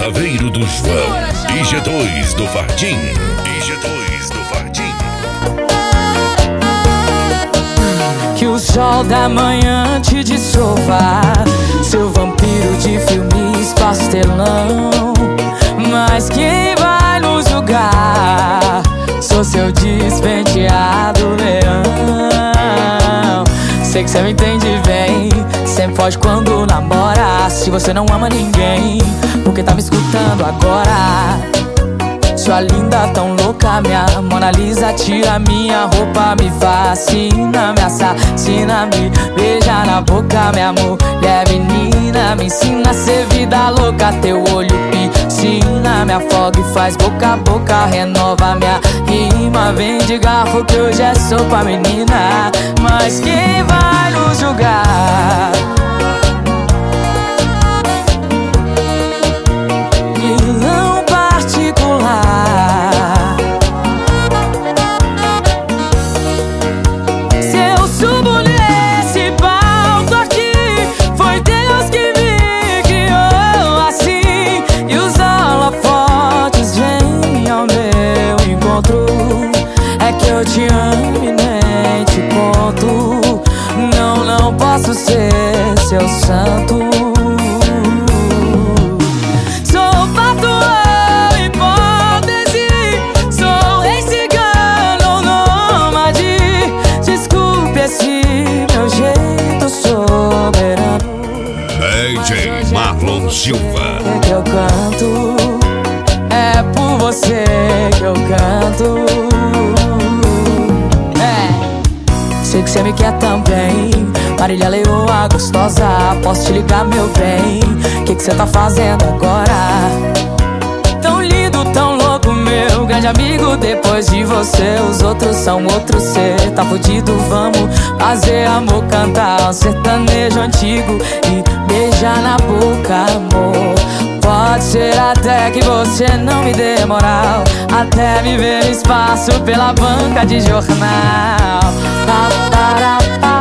Chaveiro do João, IG2 do Fardim, IG2 do Fardim. Que o sol da manhã te dissolva, seu vampiro de filmes pastelão. Mas quem vai nos julgar? Sou seu despenteado leão. Sei que cê me entende bem, sempre foge quando namora. Se você não ama ninguém, por que tá me escutando agora? Sua linda tão louca, minha Mona Lisa, tira minha roupa, me fascina, me assassina, me beija na boca, minha mulher menina. Me ensina a ser vida louca, teu olho piscina, me afoga e faz boca a boca, renova minha rima. Vem de garfo que hoje é sopa, menina. Mas quem vai nos julgar? Vilão particular. Se eu subo nesse palco aqui, foi Deus que me criou assim. E os holofotes vêm ao meu encontro. É que eu te amo e nem te conto. Não posso ser seu santo. Sou patrão, hipótese, sou rei cigano, nômade. Desculpe esse meu jeito soberano. DJ Marlon Silva. É que eu canto, é por você que eu canto. Sei que cê me quer também, Marília Leoa gostosa. Posso te ligar, meu bem? Que cê tá fazendo agora? Tão lindo, tão louco, meu grande amigo. Depois de você, os outros são outros. Cê tá fudido, vamos fazer amor, cantar um sertanejo antigo e beijar na boca, amor. Pode ser até que você não me dê moral, até me ver no espaço pela banca de jornal. Pa, para, pa.